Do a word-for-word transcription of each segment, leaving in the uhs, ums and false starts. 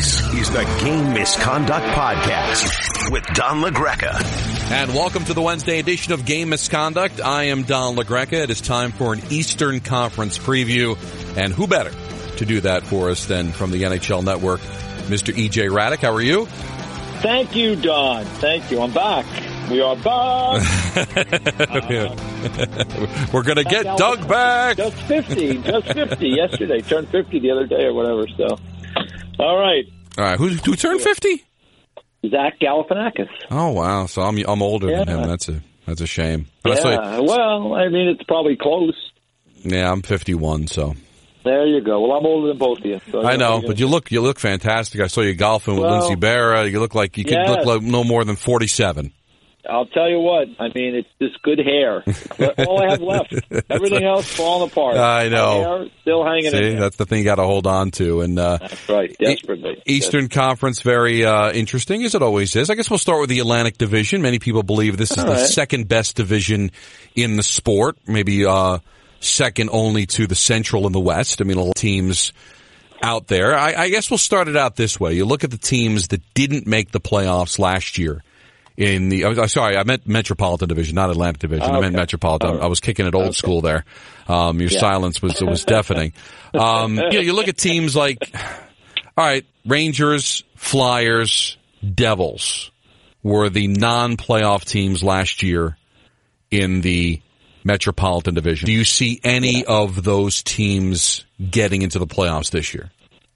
This is the Game Misconduct Podcast with Don LaGreca. And welcome to the Wednesday edition of Game Misconduct. I am Don LaGreca. It is time for an Eastern Conference preview. And who better to do that for us than from the N H L Network, Mister E J Radick. How are you? Thank you, Don. Thank you. I'm back. We are back. uh, We're going to get Doug back. Just fifty. Just fifty yesterday. Turned fifty the other day or whatever. So, all right. All right. Who, who turned fifty? Zach Galifianakis. Oh, wow. So I'm I'm older yeah. than him. That's a that's a shame. But yeah. I well, I mean, it's probably close. Yeah, I'm fifty-one, so. There you go. Well, I'm older than both of you. So I know, but you look you look fantastic. I saw you golfing with well, Lindsey Berra. You look like you could yes. look like no more than forty-seven. I'll tell you what. I mean, it's just good hair. That's all I have left. Everything else falling apart. I know. My hair still hanging See, in there. That's the thing you got to hold on to. And uh, that's right, desperately. E- Eastern yes. Conference, very uh, interesting, as it always is. I guess we'll start with the Atlantic Division. Many people believe this is all the right. second best division in the sport. Maybe uh, second only to the Central and the West. I mean, a lot of teams out there. I, I guess we'll start it out this way. You look at the teams that didn't make the playoffs last year. In the, oh, sorry, I meant Metropolitan Division, not Atlantic Division. Okay. I meant Metropolitan. Right. I was kicking it old okay. school there. Um, your yeah. silence was was deafening. Um, you know, you look at teams like, all right, Rangers, Flyers, Devils were the non-playoff teams last year in the Metropolitan Division. Do you see any yeah. of those teams getting into the playoffs this year?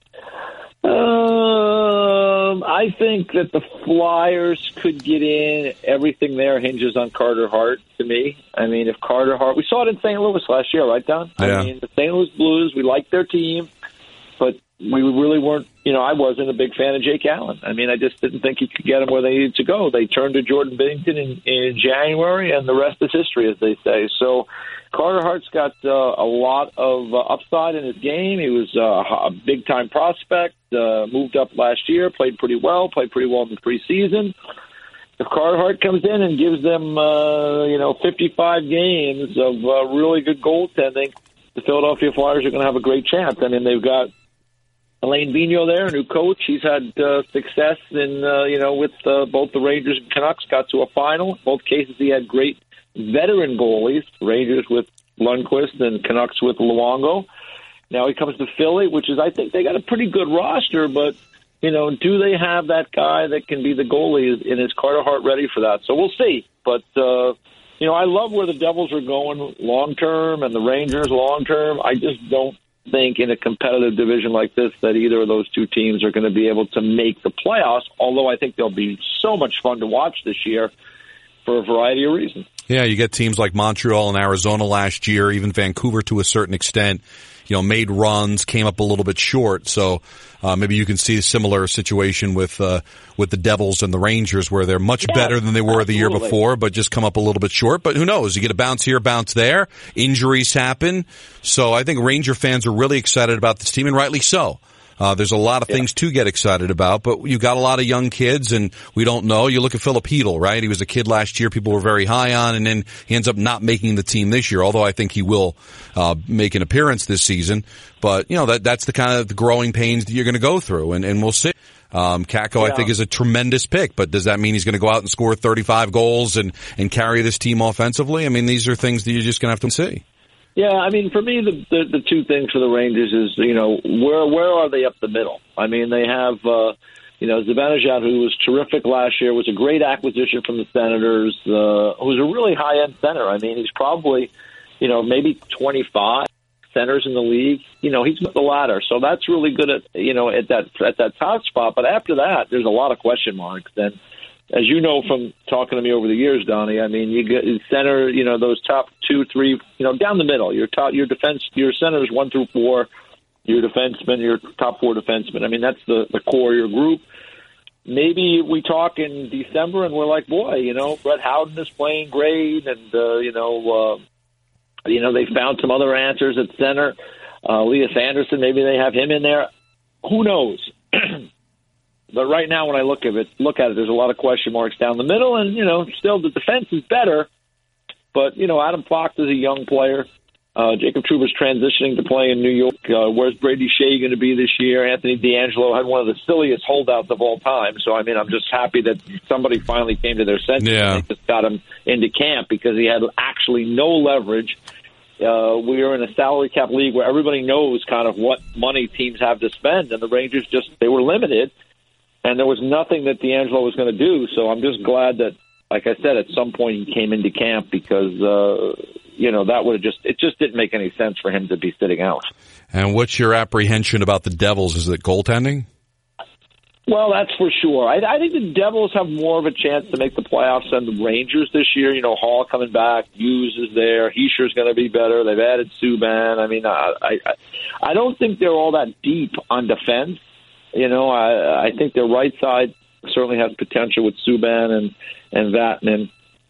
Um, I think that the Flyers could get in. Everything there hinges on Carter Hart to me. I mean, if Carter Hart, we saw it in Saint Louis last year, right, Don? Yeah. I mean, the Saint Louis Blues, we liked their team, but we really weren't, you know, I wasn't a big fan of Jake Allen. I mean, I just didn't think he could get them where they needed to go. They turned to Jordan Binnington in, in January, and the rest is history, as they say. So Carter Hart's got uh, a lot of uh, upside in his game. He was uh, a big-time prospect, uh, moved up last year, played pretty well, played pretty well in the preseason. If Carter Hart comes in and gives them, uh, you know, fifty-five games of uh, really good goaltending, the Philadelphia Flyers are going to have a great chance. I mean, they've got Alain Vigneault there, a new coach. He's had uh, success in, uh, you know, with uh, both the Rangers and Canucks, got to a final. In both cases, he had great veteran goalies, Rangers with Lundqvist and Canucks with Luongo. Now he comes to Philly, which is, I think they got a pretty good roster, but, you know, do they have that guy that can be the goalie, and is Carter Hart ready for that? So we'll see. But, uh, you know, I love where the Devils are going long-term and the Rangers long-term. I just don't think in a competitive division like this that either of those two teams are going to be able to make the playoffs, although I think they'll be so much fun to watch this year for a variety of reasons. Yeah, you get teams like Montreal and Arizona last year, even Vancouver to a certain extent, you know, made runs, came up a little bit short. So uh, maybe you can see a similar situation with uh, with the Devils and the Rangers, where they're much yeah, better than they were absolutely. the year before, but just come up a little bit short. But who knows? You get a bounce here, bounce there. Injuries happen. So I think Ranger fans are really excited about this team, and rightly so. Uh, there's a lot of things yeah. to get excited about, but you got a lot of young kids, and we don't know. You look at Philip Hedl, right? He was a kid last year people were very high on, and then he ends up not making the team this year, although I think he will uh make an appearance this season. But, you know, that that's the kind of the growing pains that you're going to go through, and, and we'll see. Um, Kakko, yeah. I think, is a tremendous pick, but does that mean he's going to go out and score thirty-five goals and, and carry this team offensively? I mean, these are things that you're just going to have to see. Yeah, I mean, for me, the, the the two things for the Rangers is, you know, where where are they up the middle? I mean, they have, uh, you know, Zibanejad, who was terrific last year, was a great acquisition from the Senators, uh, who's a really high-end center. I mean, he's probably, you know, maybe twenty-five centers in the league. You know, he's got the ladder, so that's really good at, you know, at that at that top spot. But after that, there's a lot of question marks. And as you know from talking to me over the years, Donnie, I mean, you get center, you know, those top two, three, you know, down the middle. Your top, your defense, your centers one through four, your defensemen, your top four defensemen. I mean, that's the, the core of your group. Maybe we talk in December and we're like, boy, you know, Brett Howden is playing great, and uh, you know, uh, you know, they found some other answers at center. Uh, Elias Anderson, maybe they have him in there. Who knows? But right now, when I look at it, look at it, there's a lot of question marks down the middle, and you know, still the defense is better. But you know, Adam Fox is a young player. Uh, Jacob Trouba's transitioning to play in New York. Uh, where's Brady Shea going to be this year? Anthony D'Angelo had one of the silliest holdouts of all time. So, I mean, I'm just happy that somebody finally came to their senses yeah. and they just got him into camp because he had actually no leverage. Uh, we are in a salary cap league where everybody knows kind of what money teams have to spend, and the Rangers just, they were limited, and there was nothing that D'Angelo was going to do. So I'm just glad that, like I said, at some point he came into camp because, uh, you know, that would have just, it just didn't make any sense for him to be sitting out. And what's your apprehension about the Devils? Is it goaltending? Well, that's for sure. I, I think the Devils have more of a chance to make the playoffs than the Rangers this year. You know, Hall coming back, Hughes is there, Heischer's going to be better. They've added Subban. I mean, I, I, I don't think they're all that deep on defense. You know, I, I think their right side certainly has potential with Subban and, and Vatanen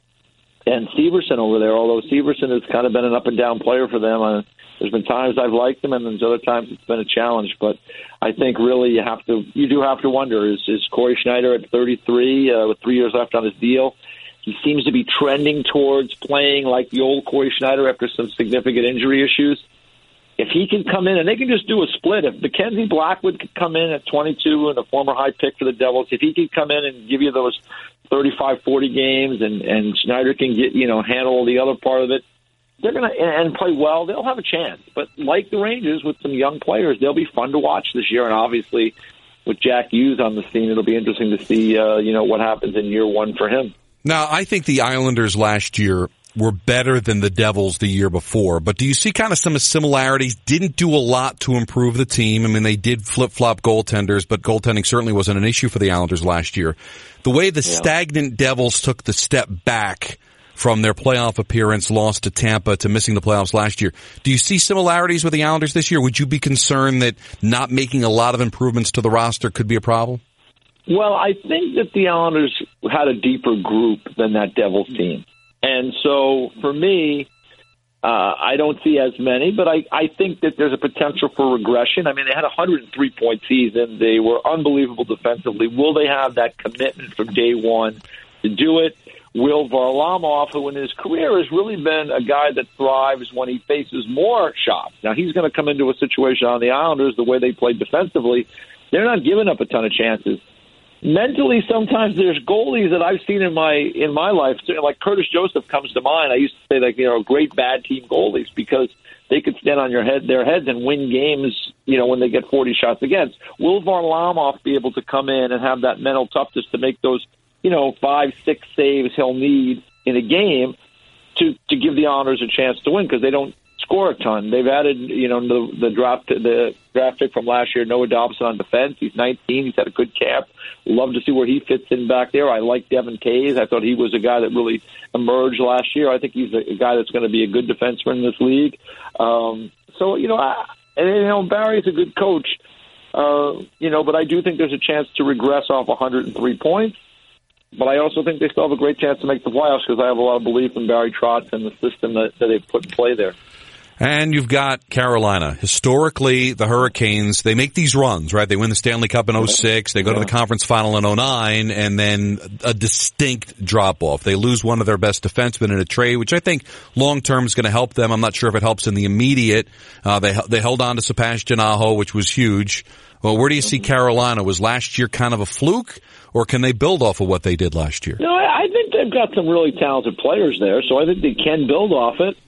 and Severson over there, although Severson has kind of been an up-and-down player for them. Uh, there's been times I've liked him, and there's other times it's been a challenge. But I think really you have to, you do have to wonder, is, is Corey Schneider at thirty-three uh, with three years left on his deal? He seems to be trending towards playing like the old Corey Schneider after some significant injury issues. If he can come in, and they can just do a split. If Mackenzie Blackwood could come in at twenty-two and a former high pick for the Devils, if he could come in and give you those thirty-five, forty games and, and Schneider can get, you know, handle the other part of it, they're going to, and play well, they'll have a chance. But like the Rangers with some young players, they'll be fun to watch this year. And obviously with Jack Hughes on the scene, it'll be interesting to see, uh, you know, what happens in year one for him. Now, I think the Islanders last year were better than the Devils the year before, but do you see kind of some similarities? Didn't do a lot to improve the team. I mean, they did flip-flop goaltenders, but goaltending certainly wasn't an issue for the Islanders last year. The way the yeah. stagnant Devils took the step back from their playoff appearance, lost to Tampa, to missing the playoffs last year, do you see similarities with the Islanders this year? Would you be concerned that not making a lot of improvements to the roster could be a problem? Well, I think that the Islanders had a deeper group than that Devils team. And so, for me, uh, I don't see as many, but I, I think that there's a potential for regression. I mean, they had a one hundred three point season. They were unbelievable defensively. Will they have that commitment from day one to do it? Will Varlamov, who in his career has really been a guy that thrives when he faces more shots. Now, he's going to come into a situation on the Islanders, the way they played defensively, they're not giving up a ton of chances. Mentally, sometimes there's goalies that I've seen in my in my life, like Curtis Joseph comes to mind. I used to say, like, you know, great bad team goalies because they could stand on your head, their heads and win games, you know, when they get forty shots against. Will Varlamov be able to come in and have that mental toughness to make those, you know, five, six saves he'll need in a game to to give the Islanders a chance to win because they don't score a ton. They've added, you know, the, the draft the draft pick from last year, Noah Dobson on defense. He's nineteen. He's had a good camp. Love to see where he fits in back there. I like Devin Caze. I thought he was a guy that really emerged last year. I think he's a, a guy that's going to be a good defenseman in this league. Um, so, you know, I, and, you know, Barry's a good coach, uh, you know, but I do think there's a chance to regress off one hundred three points. But I also think they still have a great chance to make the playoffs because I have a lot of belief in Barry Trotz and the system that, that they've put in play there. And you've got Carolina. Historically, the Hurricanes, they make these runs, right? They win the Stanley Cup in oh six, they go to the conference final in oh nine, and then a distinct drop-off. They lose one of their best defensemen in a trade, which I think long-term is going to help them. I'm not sure if it helps in the immediate. Uh, they they held on to Sebastian Aho, which was huge. Well, where do you see Carolina? Was last year kind of a fluke, or can they build off of what they did last year? No, I think they've got some really talented players there, so I think they can build off it.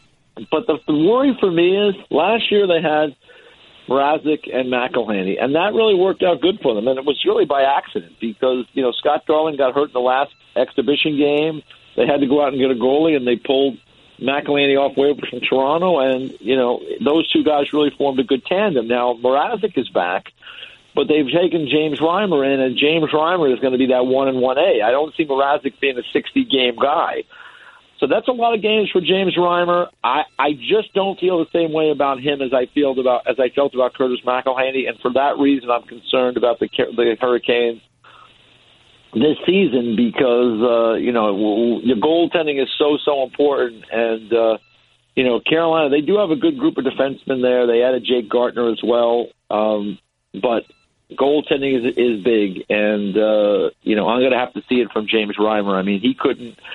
But the, the worry for me is last year they had Mrazek and McElhinney, and that really worked out good for them. And it was really by accident because, you know, Scott Darling got hurt in the last exhibition game. They had to go out and get a goalie, and they pulled McElhinney off waivers from Toronto. And, you know, those two guys really formed a good tandem. Now, Mrazek is back, but they've taken James Reimer in, and James Reimer is going to be that one and one A. I don't see Mrazek being a sixty-game guy. So that's a lot of games for James Reimer. I, I just don't feel the same way about him as I feel about as I felt about Curtis McElhinney, and for that reason, I'm concerned about the the Hurricanes this season because uh, you know the goaltending is so so important, and uh, you know Carolina they do have a good group of defensemen there. They added Jake Gardner as well, um, but goaltending is is big, and uh, you know I'm going to have to see it from James Reimer. I mean he couldn't.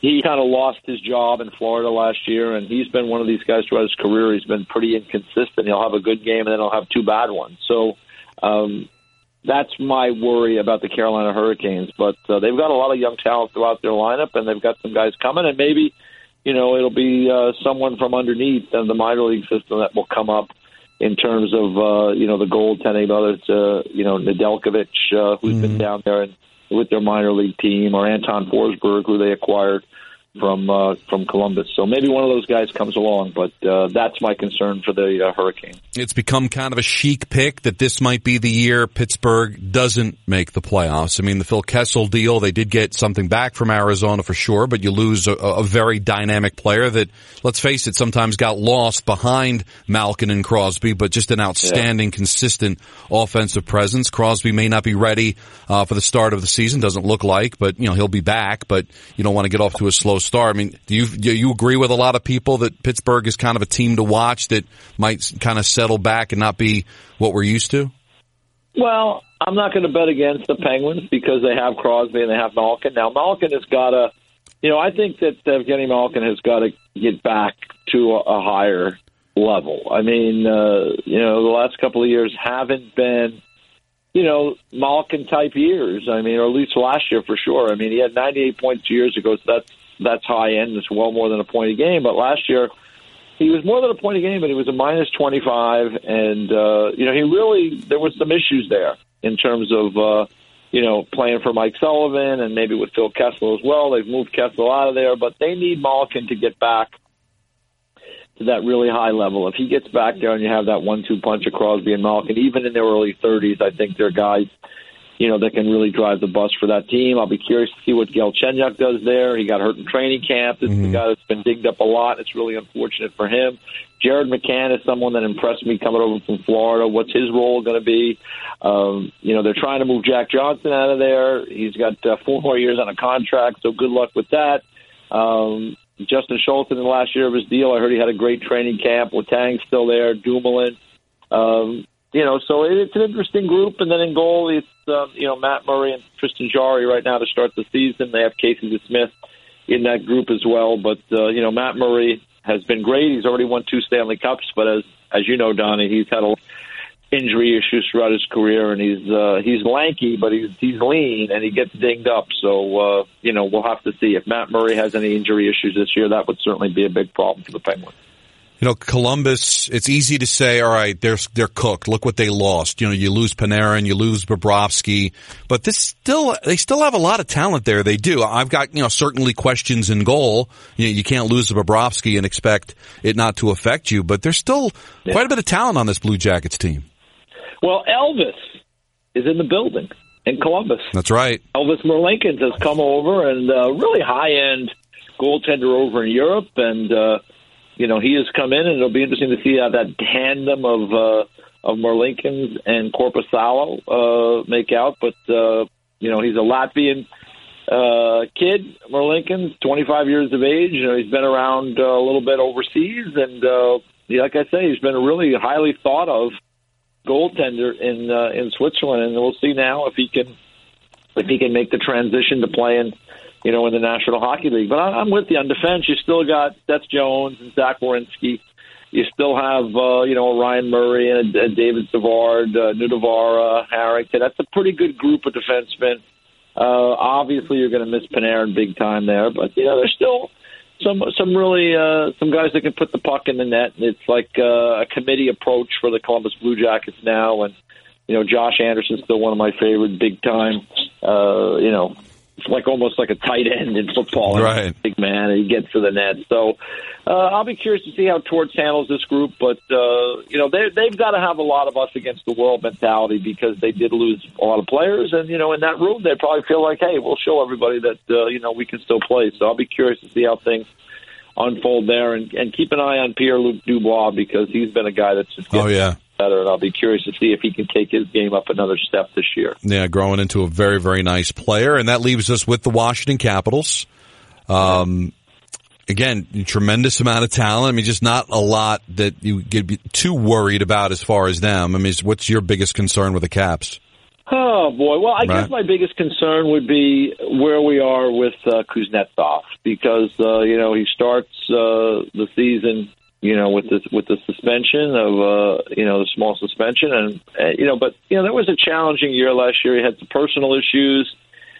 he kind of lost his job in Florida last year, and he's been one of these guys throughout his career. He's been pretty inconsistent. He'll have a good game, and then he'll have two bad ones. So um, that's my worry about the Carolina Hurricanes. But uh, they've got a lot of young talent throughout their lineup, and they've got some guys coming, and maybe, you know, it'll be uh, someone from underneath in the minor league system that will come up in terms of, uh, you know, the goaltending, whether it's, uh, you know, Nedeljkovic, uh, who's mm. been down there and with their minor league team, or Anton Forsberg, who they acquired from uh, from Columbus. So maybe one of those guys comes along, but uh, that's my concern for the uh, Hurricanes. It's become kind of a chic pick that this might be the year Pittsburgh doesn't make the playoffs. I mean, the Phil Kessel deal, they did get something back from Arizona for sure, but you lose a, a very dynamic player that, let's face it, sometimes got lost behind Malkin and Crosby, but just an outstanding, yeah. consistent offensive presence. Crosby may not be ready uh, for the start of the season, doesn't look like, but, you know, he'll be back, but you don't want to get off to a slow start. I mean, do you do you agree with a lot of people that Pittsburgh is kind of a team to watch that might kind of settle back and not be what we're used to? Well, I'm not going to bet against the Penguins because they have Crosby and they have Malkin. Now, Malkin has got to, you know, I think that Evgeny Malkin has got to get back to a, a higher level. I mean, uh, you know, the last couple of years haven't been, you know, Malkin-type years. I mean, or at least last year for sure. I mean, he had ninety-eight points two years ago, so that's that's high end. It's well more than a point a game. But last year, he was more than a point a game, but he was a minus twenty-five. And, uh, you know, he really, there was some issues there in terms of, uh, you know, playing for Mike Sullivan and maybe with Phil Kessel as well. They've moved Kessel out of there, but they need Malkin to get back to that really high level. If he gets back there and you have that one two punch of Crosby and Malkin, even in their early thirties, I think they're guys, you know, that can really drive the bus for that team. I'll be curious to see what Galchenyuk does there. He got hurt in training camp. This mm-hmm. is a guy that's been dinged up a lot. It's really unfortunate for him. Jared McCann is someone that impressed me coming over from Florida. What's his role going to be? Um, you know, they're trying to move Jack Johnson out of there. He's got uh, four more years on a contract, so good luck with that. Um, Justin Schultz in the last year of his deal, I heard he had a great training camp. Letang's still there, Dumoulin. Um, you know, so it, it's an interesting group. And then in goal, it's, um, you know, Matt Murray and Tristan Jarry right now to start the season. They have Casey Smith in that group as well. But, uh, you know, Matt Murray has been great. He's already won two Stanley Cups. But as as you know, Donnie, he's had a injury issues throughout his career, and he's uh, he's lanky, but he's he's lean, and he gets dinged up. So uh, you know, we'll have to see if Matt Murray has any injury issues this year. That would certainly be a big problem for the Penguins. You know, Columbus, it's easy to say, all right, they're they're cooked. Look what they lost. You know, you lose Panarin, you lose Bobrovsky, but this still they still have a lot of talent there. They do. I've got, you know, certainly questions in goal. You know, you can't lose Bobrovsky and expect it not to affect you, but there's still yeah. quite a bit of talent on this Blue Jackets team. Well, Elvis is in the building in Columbus. That's right. Elvis Merlinkins has come over, and uh, really high-end goaltender over in Europe, and uh, you know, he has come in, and it'll be interesting to see how that tandem of uh, of Merlinkins and Korpisalo uh, make out. But uh, you know, he's a Latvian uh, kid, Merlinkins, twenty-five years of age. You know, he's been around uh, a little bit overseas, and uh, like I say, he's been a really highly thought of goaltender in uh, in Switzerland, and we'll see now if he can if he can make the transition to playing, you know, in the National Hockey League. But I'm with you on defense. You still got Seth Jones and Zach Werenski. You still have uh, you know, Ryan Murray and uh, David Savard, uh, Nudavara, Harrington. That's a pretty good group of defensemen. Uh, obviously, you're going to miss Panarin big time there, but you know, there's still some some really uh, some guys that can put the puck in the net. It's like uh, a committee approach for the Columbus Blue Jackets now, and you know, Josh Anderson's still one of my favorite big time. Uh, you know, it's like almost like a tight end in football, right? Big man, and he gets to the net. So uh, I'll be curious to see how Torts handles this group, but uh, you know, they they've got to have a lot of us against the world mentality because they did lose a lot of players, and you know, in that room they probably feel like, hey, we'll show everybody that uh, you know, we can still play. So I'll be curious to see how things unfold there, and, and keep an eye on Pierre-Luc Dubois because he's been a guy that's just getting oh yeah. better, and I'll be curious to see if he can take his game up another step this year. Yeah, growing into a very, very nice player, and that leaves us with the Washington Capitals. Um, again, tremendous amount of talent. I mean, just not a lot that you get too worried about as far as them. I mean, what's your biggest concern with the Caps? Oh, boy. Well, I right. guess my biggest concern would be where we are with uh, Kuznetsov because, uh, you know, he starts uh, the season, you know, with the, with the suspension of, uh, you know, the small suspension. And, uh, you know, but, you know, that was a challenging year last year. He had some personal issues.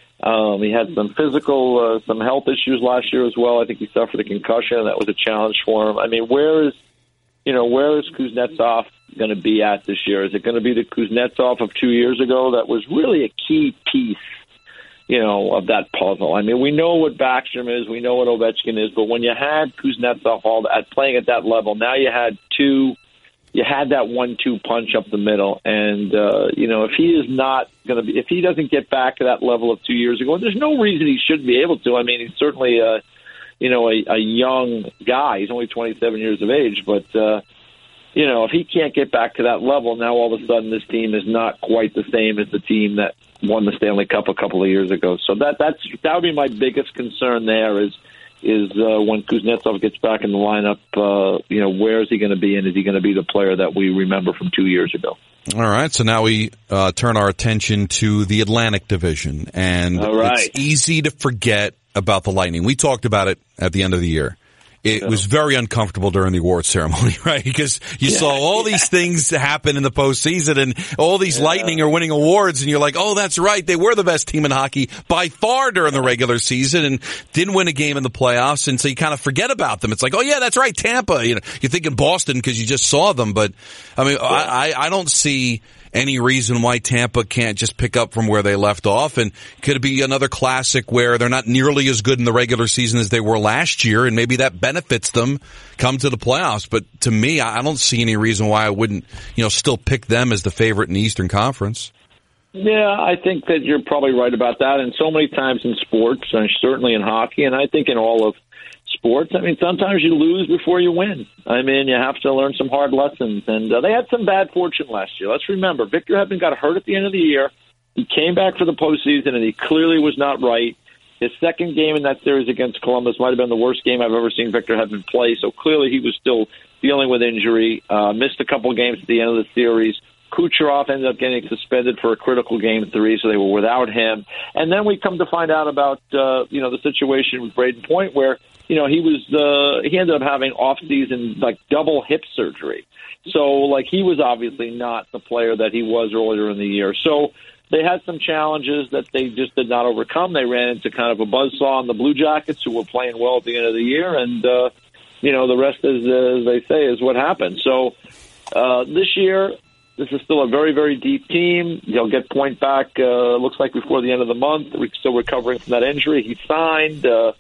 Um, he had some physical, uh, some health issues last year as well. I think he suffered a concussion. That was a challenge for him. I mean, where is, you know, where is Kuznetsov going to be at this year? Is it going to be the Kuznetsov of two years ago that was really a key piece, you know, of that puzzle? I mean, we know what Backstrom is, we know what Ovechkin is, but when you had Kuznetsov all at playing at that level, now you had two, you had that one two punch up the middle, and uh, you know, if he is not going to be, if he doesn't get back to that level of two years ago, there's no reason he shouldn't be able to. I mean, he's certainly a, you know, a, a young guy. He's only twenty-seven years of age, but. Uh, You know, if he can't get back to that level, now all of a sudden this team is not quite the same as the team that won the Stanley Cup a couple of years ago. So that that's that would be my biggest concern there is is uh, when Kuznetsov gets back in the lineup, uh, you know, where is he going to be and is he going to be the player that we remember from two years ago? All right, so now we uh, turn our attention to the Atlantic Division, and all right. It's easy to forget about the Lightning. We talked about it at the end of the year. It was very uncomfortable during the awards ceremony, right? Because you yeah, saw all yeah. these things happen in the postseason and all these yeah. Lightning are winning awards and you're like, oh, that's right. They were the best team in hockey by far during the regular season and didn't win a game in the playoffs. And so you kind of forget about them. It's like, oh yeah, that's right. Tampa, you know, you're thinking Boston because you just saw them. But I mean, yeah. I, I don't see any reason why Tampa can't just pick up from where they left off. And could it be another classic where they're not nearly as good in the regular season as they were last year, and maybe that benefits them come to the playoffs? But to me, I don't see any reason why I wouldn't, you know, still pick them as the favorite in the Eastern Conference. Yeah, I think that you're probably right about that. And so many times in sports, and certainly in hockey, and I think in all of sports, I mean, sometimes you lose before you win. I mean, you have to learn some hard lessons. And uh, they had some bad fortune last year. Let's remember, Victor Hedman got hurt at the end of the year. He came back for the postseason, and he clearly was not right. His second game in that series against Columbus might have been the worst game I've ever seen Victor Hedman play. So clearly he was still dealing with injury, uh, missed a couple games at the end of the series. Kucherov ended up getting suspended for a critical game three, so they were without him. And then we come to find out about, uh, you know, the situation with Braden Point where, you know, he was, uh, he ended up having off-season, like, double hip surgery. So, like, he was obviously not the player that he was earlier in the year. So they had some challenges that they just did not overcome. They ran into kind of a buzzsaw on the Blue Jackets, who were playing well at the end of the year. And, uh, you know, the rest, is, uh, as they say, is what happened. So uh, this year, this is still a very, very deep team. They'll get Point back, uh, looks like, before the end of the month. We're still recovering from that injury. He signed. Uh,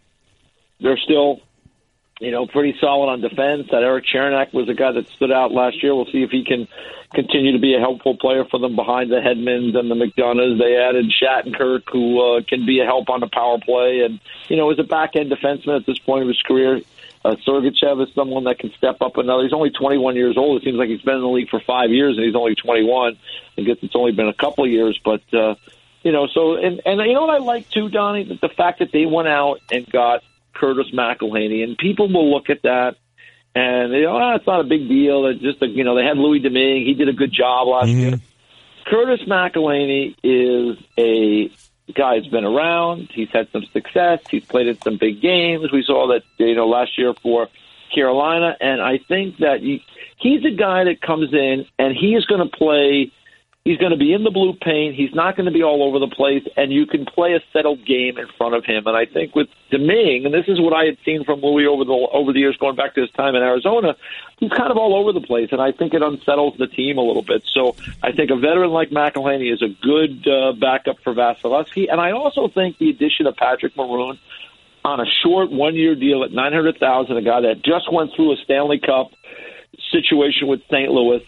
they're still, you know, pretty solid on defense. That Eric Chernak was a guy that stood out last year. We'll see if he can continue to be a helpful player for them behind the Hedmans and the McDonoughs. They added Shattenkirk, who uh, can be a help on the power play. And, you know, as a back-end defenseman at this point of his career, Uh, Sergachev is someone that can step up another. He's only twenty-one years old. It seems like he's been in the league for five years, and he's only twenty-one. I guess it's only been a couple of years, but uh, you know. So, and and you know what I like too, Donnie, the, the fact that they went out and got Curtis McElhinney, and people will look at that and they go, "Oh, it's not a big deal." It's just a, you know, they had Louis Domingue. He did a good job last mm-hmm. year. Curtis McElhinney is a guy has been around. He's had some success. He's played in some big games. We saw that, you know, last year for Carolina. And I think that he, he's a guy that comes in and he is going to play. He's going to be in the blue paint. He's not going to be all over the place, and you can play a settled game in front of him. And I think with Domingue, and this is what I had seen from Louis over the over the years, going back to his time in Arizona, he's kind of all over the place, and I think it unsettles the team a little bit. So I think a veteran like McElhinney is a good uh, backup for Vasilevsky, and I also think the addition of Patrick Maroon on a short one-year deal at nine hundred thousand dollars, a guy that just went through a Stanley Cup situation with Saint Louis.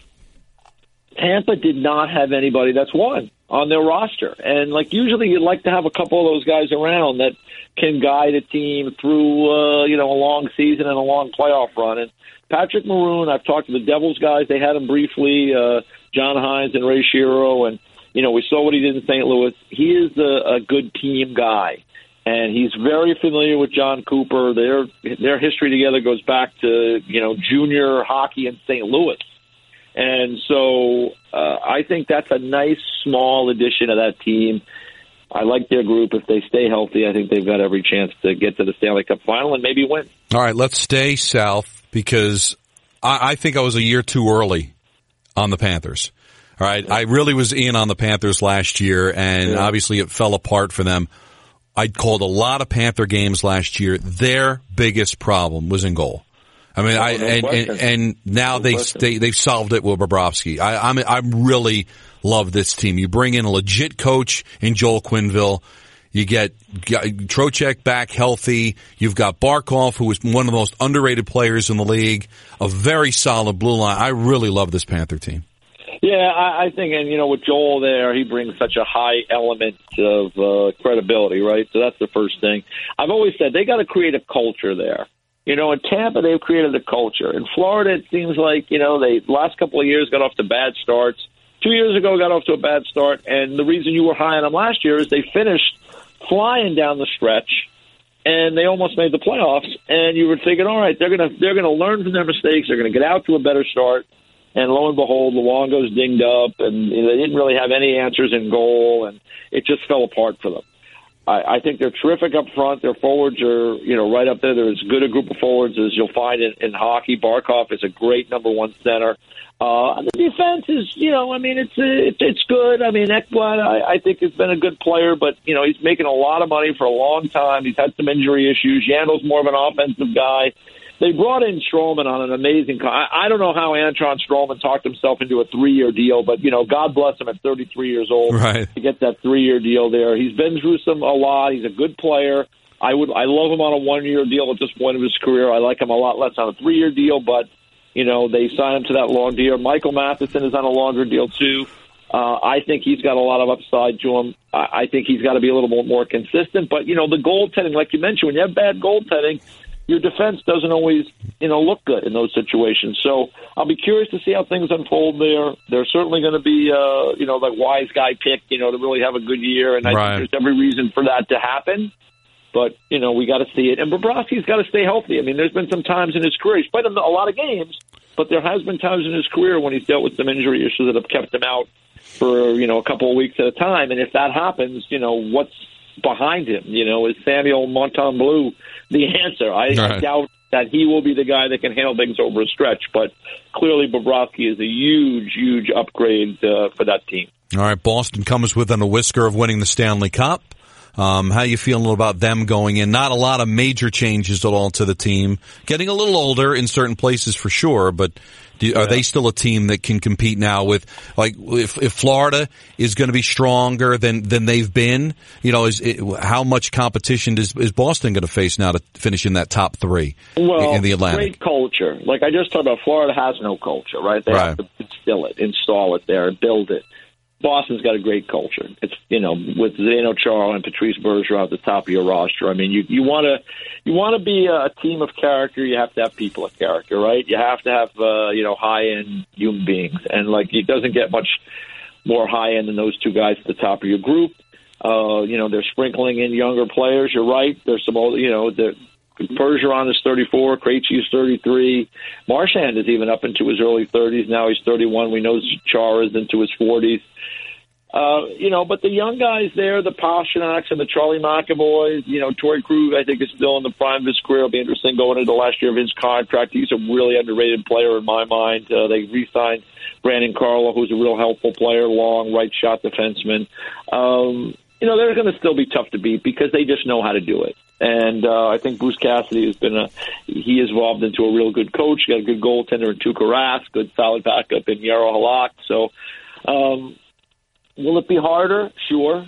Tampa did not have anybody that's won on their roster. And, like, usually you'd like to have a couple of those guys around that can guide a team through, uh, you know, a long season and a long playoff run. And Patrick Maroon, I've talked to the Devils guys. They had him briefly, uh, John Hines and Ray Shero. And, you know, we saw what he did in Saint Louis. He is a, a good team guy. And he's very familiar with John Cooper. Their their history together goes back to, you know, junior hockey in Saint Louis. And so uh, I think that's a nice small addition to that team. I like their group. If they stay healthy, I think they've got every chance to get to the Stanley Cup final and maybe win. All right, let's stay south because I, I think I was a year too early on the Panthers. All right, I really was in on the Panthers last year, and yeah. obviously it fell apart for them. I called a lot of Panther games last year. Their biggest problem was in goal. I mean, oh, I no and, and and now no they they they've solved it with Bobrovsky. I I'm I really love this team. You bring in a legit coach in Joel Quenneville. You get Trocheck back healthy. You've got Barkov, who is one of the most underrated players in the league. A very solid blue line. I really love this Panther team. Yeah, I, I think, and you know, with Joel there, he brings such a high element of uh, credibility, right? So that's the first thing. I've always said they got to create a culture there. You know, in Tampa, they've created a culture. In Florida, it seems like, you know, they last couple of years got off to bad starts. Two years ago, got off to a bad start, and the reason you were high on them last year is they finished flying down the stretch, and they almost made the playoffs. And you were thinking, all right, they're gonna they're gonna learn from their mistakes. They're gonna get out to a better start. And lo and behold, Luongo's dinged up, and you know, they didn't really have any answers in goal, and it just fell apart for them. I, I think they're terrific up front. Their forwards are, you know, right up there. They're as good a group of forwards as you'll find in, in hockey. Barkov is a great number one center. Uh, the defense is, you know, I mean, it's it's, it's good. I mean, Ekblad, I, I think, has been a good player, but, you know, he's making a lot of money for a long time. He's had some injury issues. Yandel's more of an offensive guy. They brought in Stroman on an amazing – I, I don't know how Anton Stroman talked himself into a three-year deal, but, you know, God bless him at thirty-three years old right. to get that three-year deal there. He's been through some a lot. He's a good player. I would I love him on a one-year deal at this point of his career. I like him a lot less on a three-year deal, but, you know, they signed him to that long deal. Michael Matheson is on a longer deal, too. Uh, I think he's got a lot of upside to him. I, I think he's got to be a little bit more consistent. But, you know, the goaltending, like you mentioned, when you have bad goaltending, your defense doesn't always, you know, look good in those situations. So I'll be curious to see how things unfold there. They're certainly going to be, uh, you know, like wise guy pick, you know, to really have a good year. And I right. think there's every reason for that to happen. But, you know, we got to see it. And Bobrovsky's got to stay healthy. I mean, there's been some times in his career, he's played a lot of games, but there has been times in his career when he's dealt with some injury issues that have kept him out for, you know, a couple of weeks at a time. And if that happens, you know, what's behind him? You know, is Samuel Montembeault the answer? I, right. I doubt that he will be the guy that can handle things over a stretch, but clearly Bobrovsky is a huge, huge upgrade uh, for that team. All right, Boston comes within a whisker of winning the Stanley Cup. Um, how you feeling about them going in? Not a lot of major changes at all to the team. Getting a little older in certain places for sure, but do, yeah. are they still a team that can compete now with, like, if, if Florida is going to be stronger than, than they've been, you know, is it, how much competition is, is Boston going to face now to finish in that top three well, in the Atlantic? Great culture. Like I just talked about, Florida has no culture, right? They right. have to instill it, install it there, and build it. Boston's got a great culture. It's, you know, with Zdeno Chara and Patrice Bergeron at the top of your roster. I mean, you you want to you want to be a team of character. You have to have people of character, right? You have to have uh, you know high end human beings, and like it doesn't get much more high end than those two guys at the top of your group. Uh, you know, they're sprinkling in younger players. You're right. There's some old, you know, the Bergeron is thirty-four, Krejci is thirty-three, Marchand is even up into his early thirties. Now he's thirty-one. We know Chara is into his forties. Uh, you know, but the young guys there, the Pasternaks and the Charlie McAvoys, you know, Torrey Krug, I think, is still in the prime of his career. It'll be interesting going into the last year of his contract. He's a really underrated player in my mind. Uh, they re-signed Brandon Carlo, who's a real helpful player, long right shot defenseman. Um, you know, they're going to still be tough to beat because they just know how to do it. And uh, I think Bruce Cassidy has been a he has evolved into a real good coach. Got a good goaltender in Tuukka Rask, good solid backup in Jaro Halak. So, um, will it be harder? Sure.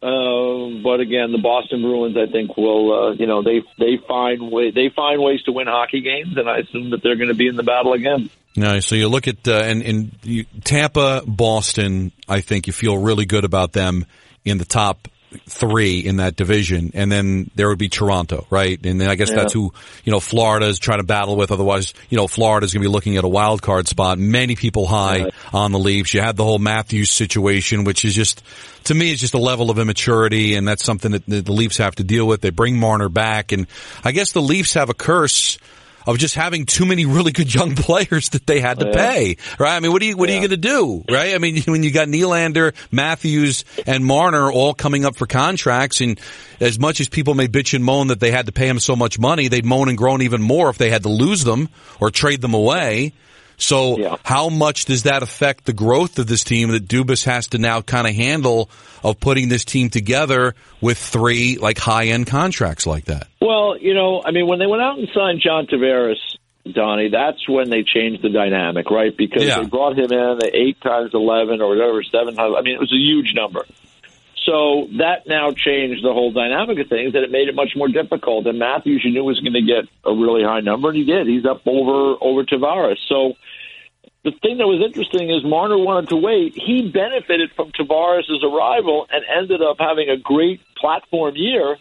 Uh, but again, the Boston Bruins, I think, will uh, you know they they find way they find ways to win hockey games, and I assume that they're going to be in the battle again. No, so you look at uh, and, and you, Tampa, Boston. I think you feel really good about them in the top three in that division, and then there would be Toronto, right? And then I guess yeah. that's who, you know, Florida is trying to battle with. Otherwise, you know, Florida is going to be looking at a wild card spot. Many people high right. on the Leafs. You had the whole Matthews situation, which is just, to me, is just a level of immaturity, and that's something that the Leafs have to deal with. They bring Marner back, and I guess the Leafs have a curse of just having too many really good young players that they had to yeah. pay, right? I mean, what are you, what yeah. are you going to do, right? I mean, when you got Nylander, Matthews, and Marner all coming up for contracts, and as much as people may bitch and moan that they had to pay them so much money, they'd moan and groan even more if they had to lose them or trade them away. So yeah. how much does that affect the growth of this team that Dubas has to now kind of handle of putting this team together with three like high-end contracts like that? Well, you know, I mean, when they went out and signed John Tavares, Donnie, that's when they changed the dynamic, right? Because yeah. they brought him in at eight times eleven or whatever, seven times. I mean, it was a huge number. So that now changed the whole dynamic of things, and it made it much more difficult. And Matthews, you knew, was going to get a really high number, and he did. He's up over over Tavares. So the thing that was interesting is Marner wanted to wait. He benefited from Tavares' arrival and ended up having a great platform year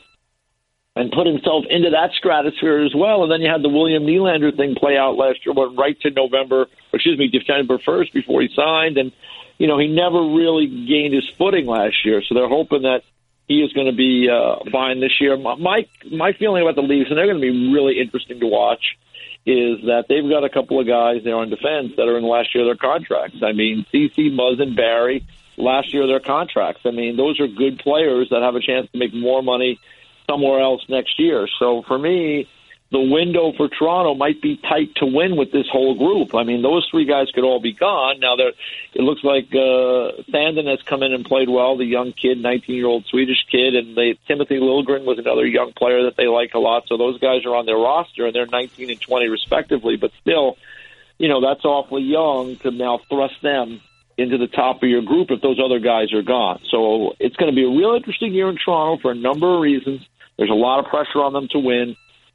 and put himself into that stratosphere as well. And then you had the William Nylander thing play out last year, went right to November, excuse me, December first before he signed. And, you know, he never really gained his footing last year. So they're hoping that he is going to be uh, fine this year. My, my feeling about the Leafs, and they're going to be really interesting to watch, is that they've got a couple of guys there on defense that are in the last year of their contracts. I mean, Ceci, Muzz, and Barry, last year of their contracts. I mean, those are good players that have a chance to make more money somewhere else next year. So for me, the window for Toronto might be tight to win with this whole group. I mean, those three guys could all be gone. Now, it looks like uh, Sandin has come in and played well, the young kid, nineteen-year-old Swedish kid, and they, Timothy Liljegren was another young player that they like a lot. So those guys are on their roster, and they're nineteen and twenty respectively. But still, you know, that's awfully young to now thrust them into the top of your group if those other guys are gone. So it's going to be a real interesting year in Toronto for a number of reasons. There's a lot of pressure on them to win.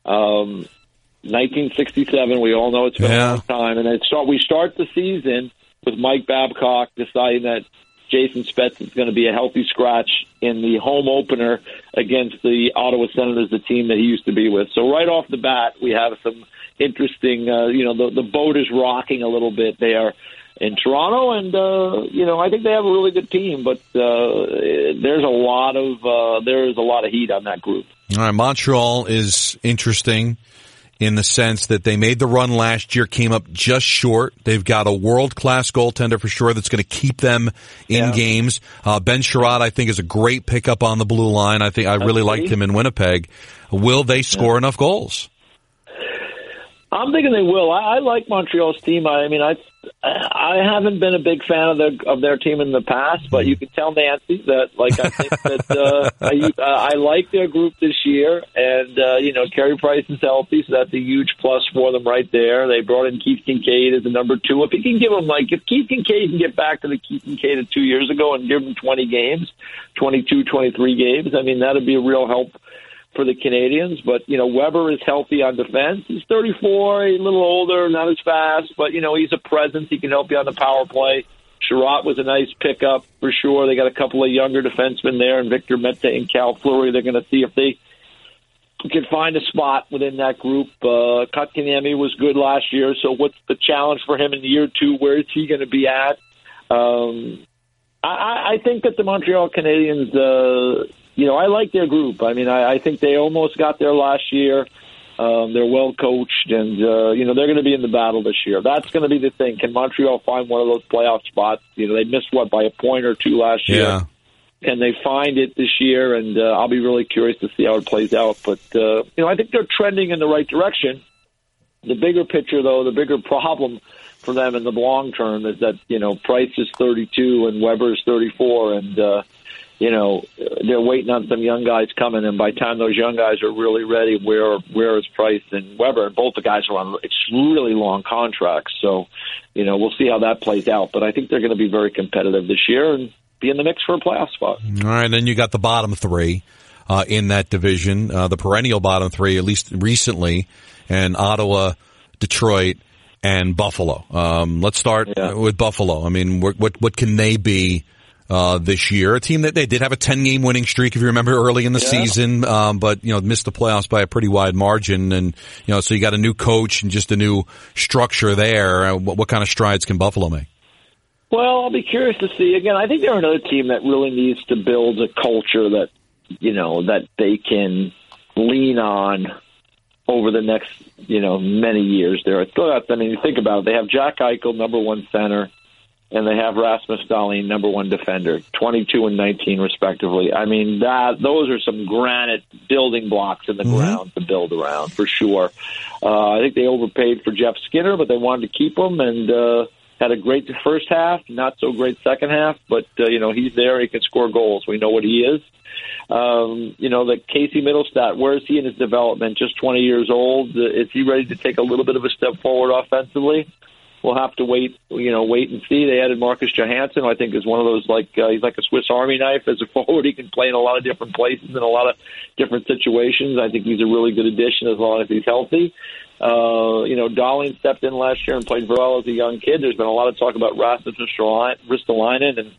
Um, nineteen sixty-seven, we all know it's been yeah. a long time. And it start, we start the season with Mike Babcock deciding that Jason Spezza is going to be a healthy scratch in the home opener against the Ottawa Senators, the team that he used to be with. So right off the bat, we have some interesting, uh, you know, the, the boat is rocking a little bit there in Toronto, and uh, you know, I think they have a really good team, but uh, there's a lot of uh, there's a lot of heat on that group. All right, Montreal is interesting in the sense that they made the run last year, came up just short. They've got a world-class goaltender for sure that's going to keep them in yeah. games. Uh, Ben Sherratt, I think, is a great pickup on the blue line. I think I really liked him in Winnipeg. Will they score yeah. enough goals? I'm thinking they will. I, I like Montreal's team. I, I mean, I I haven't been a big fan of their of their team in the past, but you can tell Nancy that, like, I think that uh, I I like their group this year, and uh, you know, Carey Price is healthy, so that's a huge plus for them right there. They brought in Keith Kincaid as the number two. If you can give him, like, if Keith Kincaid can get back to the Keith Kincaid of two years ago and give him twenty games, twenty-two, twenty-three games, I mean, that'd be a real help for the Canadians. But, you know, Weber is healthy on defense. He's thirty-four, a little older, not as fast, but, you know, he's a presence. He can help you on the power play. Sherratt was a nice pickup for sure. They got a couple of younger defensemen there, and Victor Mete and Cal Fleury. They're going to see if they can find a spot within that group. Uh, Kotkaniemi was good last year, so what's the challenge for him in year two? Where is he going to be at? Um, I, I think that the Montreal Canadiens, uh, you know, I like their group. I mean, I, I think they almost got there last year. Um, they're well coached, and, uh, you know, they're going to be in the battle this year. That's going to be the thing. Can Montreal find one of those playoff spots? You know, they missed, what, by a point or two last year. Yeah. Can they find it this year? And uh, I'll be really curious to see how it plays out. But, uh, you know, I think they're trending in the right direction. The bigger picture, though, the bigger problem for them in the long term is that, you know, Price is thirty-two and Weber is thirty-four, and, uh, you know, they're waiting on some young guys coming, and by the time those young guys are really ready, where where is Price and Weber? And both the guys are on it's really long contracts, so, you know, we'll see how that plays out. But I think they're going to be very competitive this year and be in the mix for a playoff spot. All right, then you got the bottom three uh, in that division, uh, the perennial bottom three, at least recently, and Ottawa, Detroit, and Buffalo. Um, let's start yeah. with Buffalo. I mean, what what, what can they be Uh, this year? A team that they did have a ten-game winning streak, if you remember, early in the yeah. season, um, but, you know, missed the playoffs by a pretty wide margin. And, you know, so you got a new coach and just a new structure there. Uh, what, what kind of strides can Buffalo make? Well, I'll be curious to see. Again, I think they're another team that really needs to build a culture that, you know, that they can lean on over the next, you know, many years. There, it's still got. I mean, you think about it. They have Jack Eichel, number one center, and they have Rasmus Dahlin, number one defender, twenty-two and nineteen respectively. I mean, that those are some granite building blocks in the mm-hmm. ground to build around for sure. Uh, I think they overpaid for Jeff Skinner, but they wanted to keep him, and uh, had a great first half, not so great second half. But uh, you know, he's there; he can score goals. We know what he is. Um, you know, the Casey Middlestat, where is he in his development? Just twenty years old. Uh, is he ready to take a little bit of a step forward offensively? We'll have to wait, you know, wait and see. They added Marcus Johansson, who I think is one of those, like, uh, he's like a Swiss Army knife as a forward. He can play in a lot of different places in a lot of different situations. I think he's a really good addition as long as he's healthy. Uh, you know, Dahlin stepped in last year and played well as a young kid. There's been a lot of talk about Rasmus Ristolainen and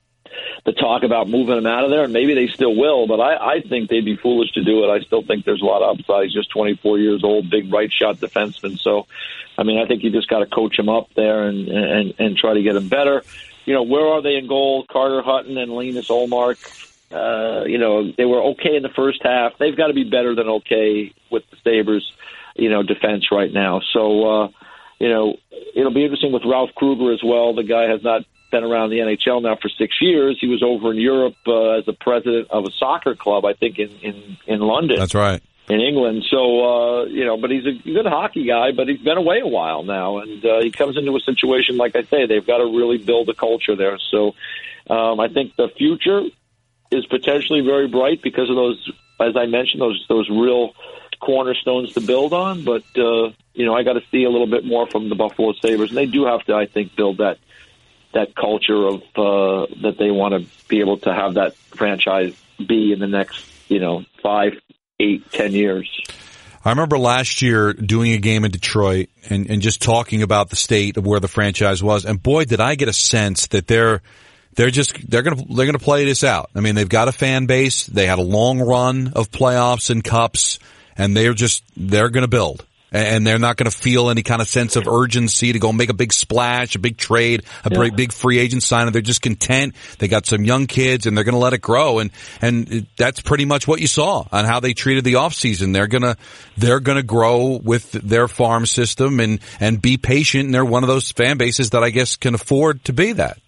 the talk about moving him out of there, and maybe they still will, but I, I think they'd be foolish to do it. I still think there's a lot of upside. He's just twenty-four years old, big right shot defenseman. So, I mean, I think you just got to coach him up there and, and, and try to get him better. You know, where are they in goal? Carter Hutton and Linus Ullmark. Uh, you know, they were okay in the first half. They've got to be better than okay with the Sabres, you know, defense right now. So, uh, you know, it'll be interesting with Ralph Kruger as well. The guy has not been around the N H L now for six years. He was over in Europe uh, as the president of a soccer club, I think, in, in, in London. That's right. In England. So, uh, you know, but he's a good hockey guy, but he's been away a while now. And uh, he comes into a situation, like I say, they've got to really build a culture there. So um, I think the future is potentially very bright because of those, as I mentioned, those those real cornerstones to build on. But, uh, you know, I got to see a little bit more from the Buffalo Sabres. And they do have to, I think, build that that culture of uh, that they want to be able to have that franchise be in the next, you know, five, eight, ten years. I remember last year doing a game in Detroit and, and just talking about the state of where the franchise was. And boy, did I get a sense that they're they're just they're gonna they're gonna play this out. I mean, they've got a fan base. They had a long run of playoffs and cups, and they're just they're gonna build. And they're not going to feel any kind of sense of urgency to go make a big splash, a big trade, a yeah. big free agent signing. They're just content. They got some young kids, and they're going to let it grow. And and that's pretty much what you saw on how they treated the offseason. They're gonna they're gonna grow with their farm system and and be patient. And they're one of those fan bases that I guess can afford to be that.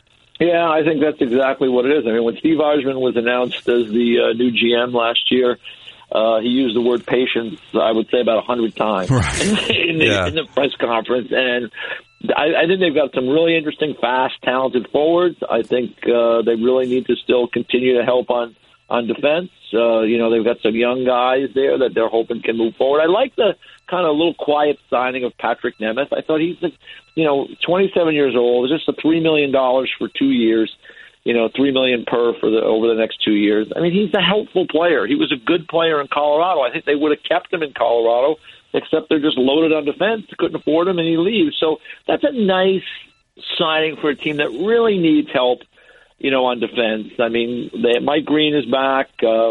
Yeah, I think that's exactly what it is. I mean, when Steve Yzerman was announced as the uh, new G M last year, Uh, he used the word patience, I would say, about a hundred times right. in, the, yeah. in the press conference. And I, I think they've got some really interesting, fast, talented forwards. I think uh, they really need to still continue to help on, on defense. Uh, you know, they've got some young guys there that they're hoping can move forward. I like the kind of little quiet signing of Patrick Nemeth. I thought he's, you know, twenty-seven years old, just a three million dollars for two years. You know, three million per for the over the next two years. I mean, he's a helpful player. He was a good player in Colorado. I think they would have kept him in Colorado, except they're just loaded on defense. Couldn't afford him, and he leaves. So that's a nice signing for a team that really needs help. You know, on defense. I mean, they, Mike Green is back, uh,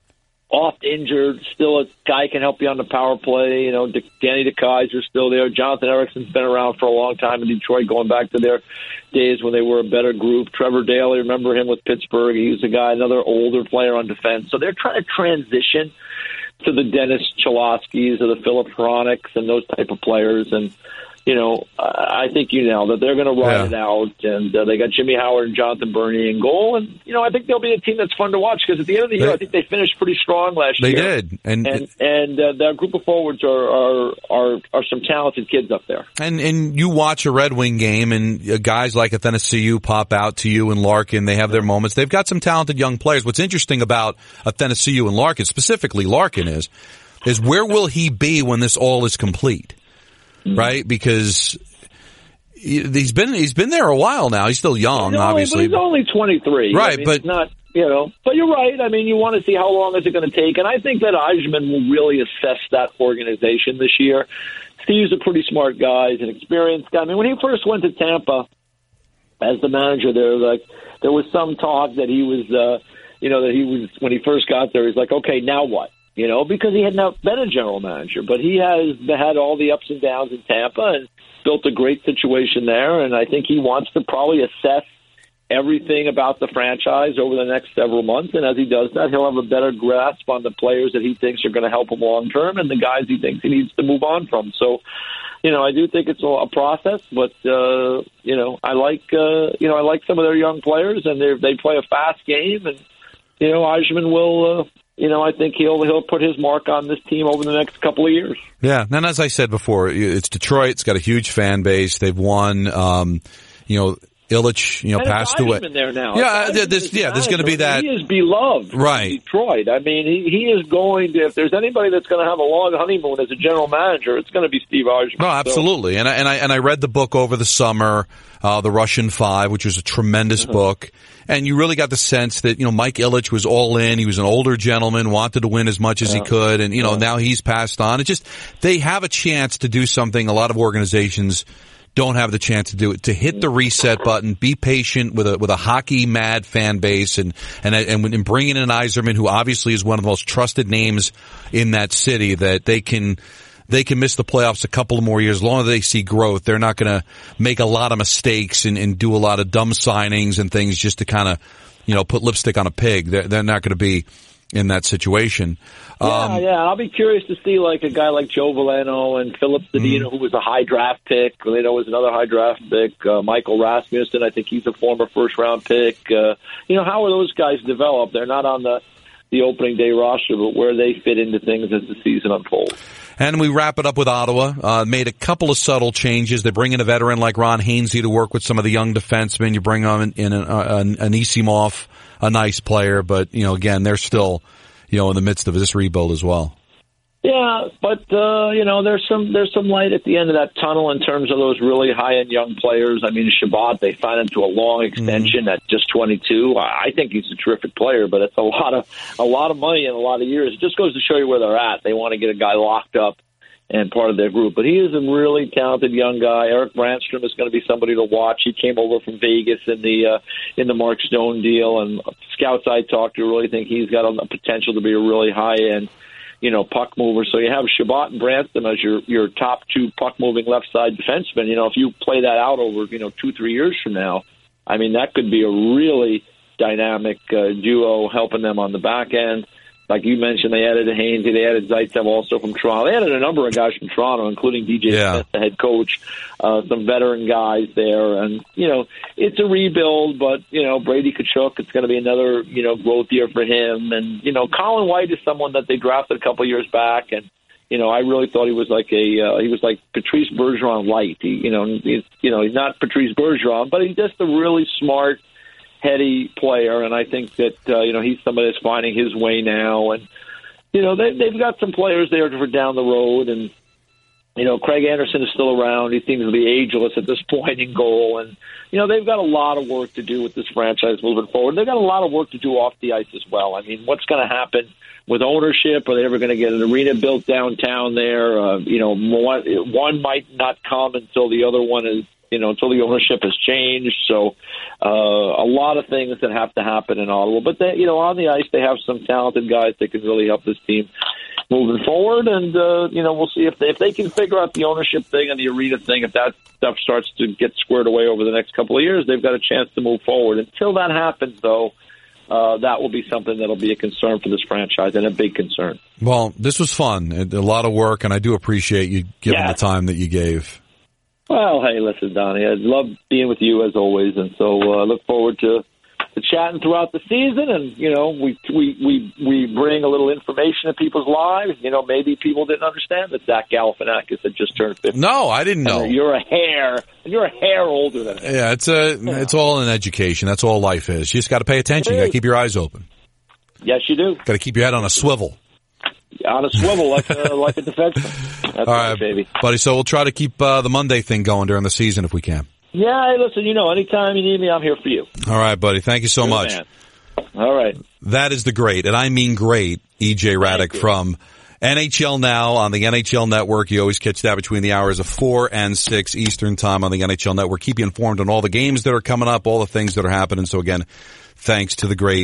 oft injured. Still, a guy can help you on the power play. You know, De- Danny DeKeyser's still there. Jonathan Erickson's been around for a long time in Detroit, going back to their days when they were a better group. Trevor Daley, remember him with Pittsburgh. He was a guy, another older player on defense. So they're trying to transition to the Dennis Cholowskis or the Philip Hroniks and those type of players. And, you know, I think you know that they're going to ride yeah. it out. And uh, they got Jimmy Howard and Jonathan Bernier in goal. And, you know, I think they'll be a team that's fun to watch because at the end of the year, they, I think they finished pretty strong last they year. They did. And and, and uh, their group of forwards are, are are are some talented kids up there. And and you watch a Red Wing game, and uh, guys like Athanasiou pop out to you, and Larkin, they have their moments. They've got some talented young players. What's interesting about Athanasiou and Larkin, specifically Larkin, is is where will he be when this all is complete, mm-hmm. right? Because he's been he's been there a while now. He's still young, no, obviously. But he's only twenty-three, right? I mean, but not you know. But you're right. I mean, you want to see how long is it going to take, and I think that Yzerman will really assess that organization this year. Steve's a pretty smart guy. He's an experienced guy. I mean, when he first went to Tampa as the manager there, like there was some talk that he was, uh, you know, that he was when he first got there. He's like, okay, now what? You know, because he had not been a general manager, but he has had all the ups and downs in Tampa and built a great situation there. And I think he wants to probably assess everything about the franchise over the next several months. And as he does that, he'll have a better grasp on the players that he thinks are going to help him long term and the guys he thinks he needs to move on from. So, you know, I do think it's a process, but, uh, you know, I like, uh, you know, I like some of their young players, and they they play a fast game, and, you know, Yzerman will, uh, you know, I think he'll he'll put his mark on this team over the next couple of years. Yeah, and as I said before, it's Detroit. It's got a huge fan base. They've won, um, you know, Illich, you know, and passed away. There now. Yeah, there's, yeah, there's going to be that. He is beloved, right? In Detroit. I mean, he he is going to. If there's anybody that's going to have a long honeymoon as a general manager, it's going to be Steve Yzerman. No, absolutely. So. And I and I and I read the book over the summer, uh, The Russian Five, which was a tremendous uh-huh. book. And you really got the sense that, you know, Mike Illich was all in. He was an older gentleman, wanted to win as much as yeah. he could. And, you know, yeah. now he's passed on. It just, they have a chance to do something a lot of organizations don't have the chance to do it, to hit the reset button, be patient with a, with a hockey mad fan base, and, and, and, and bringing in Yzerman, who obviously is one of the most trusted names in that city, that they can, they can miss the playoffs a couple of more years. As long as they see growth, they're not going to make a lot of mistakes and, and do a lot of dumb signings and things just to kind of, you know, put lipstick on a pig. They're, they're not going to be in that situation. Yeah, um, yeah. I'll be curious to see like a guy like Joe Veleno and Philip Zadina, mm-hmm. who was a high draft pick. Veleno was another high draft pick. Uh, Michael Rasmussen, I think he's a former first round pick. Uh, you know, how are those guys developed? They're not on the, the opening day roster, but where they fit into things as the season unfolds. And we wrap it up with Ottawa. Uh, made a couple of subtle changes. They bring in a veteran like Ron Hainsey to work with some of the young defensemen. You bring on in an, an, an Isimov, a nice player, but, you know, again, they're still, you know, in the midst of this rebuild as well. Yeah, but, uh, you know, there's some there's some light at the end of that tunnel in terms of those really high-end young players. I mean, Shabbat, they signed him to a long extension mm-hmm. at just twenty-two. I think he's a terrific player, but it's a lot of a lot of money in a lot of years. It just goes to show you where they're at. They want to get a guy locked up and part of their group. But he is a really talented young guy. Eric Brandstrom is going to be somebody to watch. He came over from Vegas in the uh, in the Mark Stone deal, and scouts I talked to really think he's got a potential to be a really high-end, you know, puck mover. So you have Shabbat and Branstrom as your your top two puck moving left side defensemen. You know, if you play that out over, you know, two, three years from now, I mean, that could be a really dynamic uh, duo helping them on the back end. Like you mentioned, they added Hainsey, they added Zaitsev also from Toronto. They added a number of guys from Toronto, including D J yeah. Smith, the head coach, uh, some veteran guys there. And, you know, it's a rebuild, but, you know, Brady Tkachuk, it's going to be another, you know, growth year for him. And, you know, Colin White is someone that they drafted a couple years back, and, you know, I really thought he was like a uh, he was like Patrice Bergeron light. He, you know, he's, you know, he's not Patrice Bergeron, but he's just a really smart, heady player, and I think that uh, you know, he's somebody that's finding his way now. And you know, they, they've got some players there for down the road, and you know, Craig Anderson is still around. He seems to be ageless at this point in goal, and you know, they've got a lot of work to do with this franchise moving forward. They've got a lot of work to do off the ice as well. I mean, what's going to happen with ownership? Are they ever going to get an arena built downtown there? Uh, you know, one, one might not come until the other one is, you know, until the ownership has changed. So uh, a lot of things that have to happen in Ottawa. But, they, you know, on the ice, they have some talented guys that can really help this team moving forward. And, uh, you know, we'll see if they, if they can figure out the ownership thing and the arena thing. If that stuff starts to get squared away over the next couple of years, they've got a chance to move forward. Until that happens, though, uh, that will be something that will be a concern for this franchise, and a big concern. Well, this was fun. A lot of work, and I do appreciate you giving yeah. the time that you gave. Well, hey, listen, Donnie, I love being with you as always, and so I uh, look forward to, to chatting throughout the season. And you know, we we we we bring a little information to people's lives. You know, maybe people didn't understand that Zach Galifianakis had just turned fifty. No, I didn't know. And you're a hair, and you're a hair older than him. Yeah, it's a yeah. it's all an education. That's all life is. You just got to pay attention. You got to keep your eyes open. Yes, you do. Got to keep your head on a swivel. On a swivel, like a, like a defenseman. That's all right, right, baby. Buddy, so we'll try to keep uh, the Monday thing going during the season if we can. Yeah, hey, listen, you know, anytime you need me, I'm here for you. All right, buddy. Thank you so Good much. Man. All right. That is the great, and I mean great, E J Hradek from N H L Now on the N H L Network. You always catch that between the hours of four and six Eastern Time on the N H L Network. Keep you informed on all the games that are coming up, all the things that are happening. So, again, thanks to the great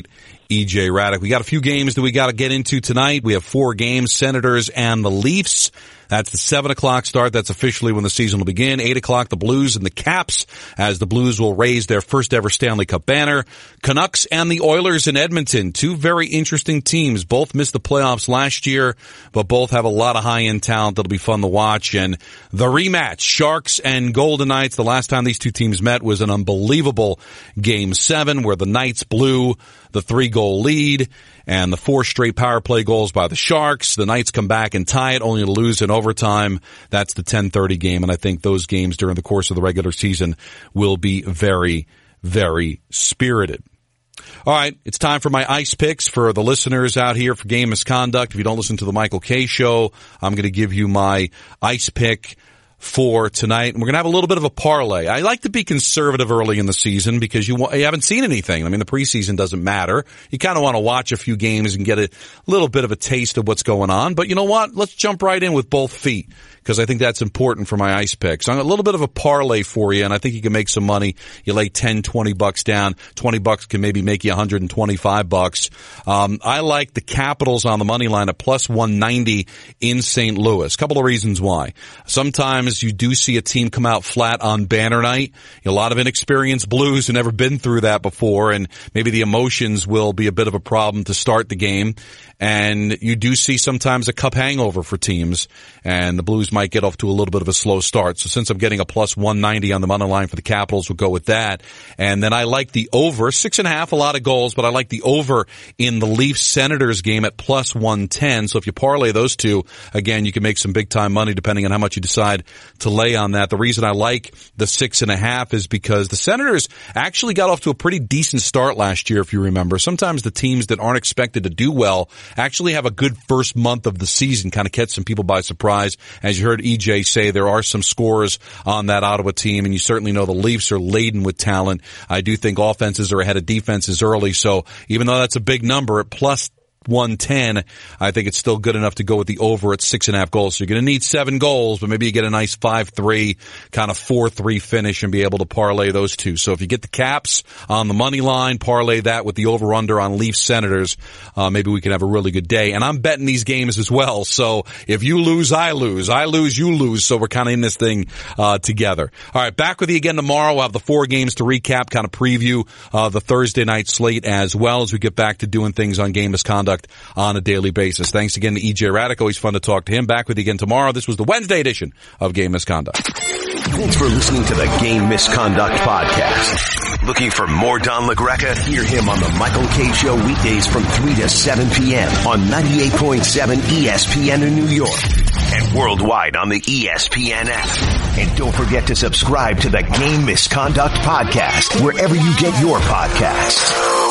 E J Radic. We got a few games that we got to get into tonight. We have four games, Senators and the Leafs. That's the seven o'clock start. That's officially when the season will begin. eight o'clock, the Blues and the Caps, as the Blues will raise their first ever Stanley Cup banner. Canucks and the Oilers in Edmonton. Two very interesting teams. Both missed the playoffs last year, but both have a lot of high-end talent that'll be fun to watch. And the rematch, Sharks and Golden Knights. The last time these two teams met was an unbelievable Game seven where the Knights blew the three-goal lead and the four straight power play goals by the Sharks. The Knights come back and tie it, only to lose in overtime. That's the ten thirty game, and I think those games during the course of the regular season will be very, very spirited. All right, it's time for my ice picks for the listeners out here for Game Misconduct. If you don't listen to the Michael Kay Show, I'm going to give you my ice pick for tonight. And we're going to have a little bit of a parlay. I like to be conservative early in the season because you, you haven't seen anything. I mean, the preseason doesn't matter. You kind of want to watch a few games and get a little bit of a taste of what's going on. But you know what? Let's jump right in with both feet, because I think that's important for my ice picks. So I'm a little bit of a parlay for you, and I think you can make some money. You lay ten, twenty bucks down. twenty bucks can maybe make you one hundred twenty-five bucks. Um, I like the Capitals on the money line at plus one ninety in Saint Louis. A couple of reasons why. Sometimes you do see a team come out flat on banner night. A lot of inexperienced Blues who never been through that before, and maybe the emotions will be a bit of a problem to start the game. And you do see sometimes a cup hangover for teams, and the Blues might get off to a little bit of a slow start. So since I'm getting a plus one ninety on the money line for the Capitals, we'll go with that. And then I like the over, six and a half, a lot of goals, but I like the over in the Leafs-Senators game at plus one ten. So if you parlay those two, again, you can make some big-time money depending on how much you decide to lay on that. The reason I like the six and a half is because the Senators actually got off to a pretty decent start last year, if you remember. Sometimes the teams that aren't expected to do well actually have a good first month of the season, kind of catch some people by surprise. As you heard E J say, there are some scores on that Ottawa team, and you certainly know the Leafs are laden with talent. I do think offenses are ahead of defenses early, so even though that's a big number at plus one ten, I think it's still good enough to go with the over at six and a half goals. So you're going to need seven goals, but maybe you get a nice five three, kind of four three finish and be able to parlay those two. So if you get the Caps on the money line, parlay that with the over-under on Leafs Senators, uh, maybe we can have a really good day. And I'm betting these games as well. So if you lose, I lose. I lose, you lose. So we're kind of in this thing, uh, together. All right, back with you again tomorrow. We'll have the four games to recap, kind of preview, uh, the Thursday night slate as well as we get back to doing things on Game Misconduct on a daily basis. Thanks again to E J Radic. Always fun to talk to him. Back with you again tomorrow. This was the Wednesday edition of Game Misconduct. Thanks for listening to the Game Misconduct Podcast. Looking for more Don LaGreca? Hear him on the Michael Kay Show weekdays from three to seven p.m. on ninety-eight point seven E S P N in New York and worldwide on the E S P N app. And don't forget to subscribe to the Game Misconduct Podcast wherever you get your podcasts.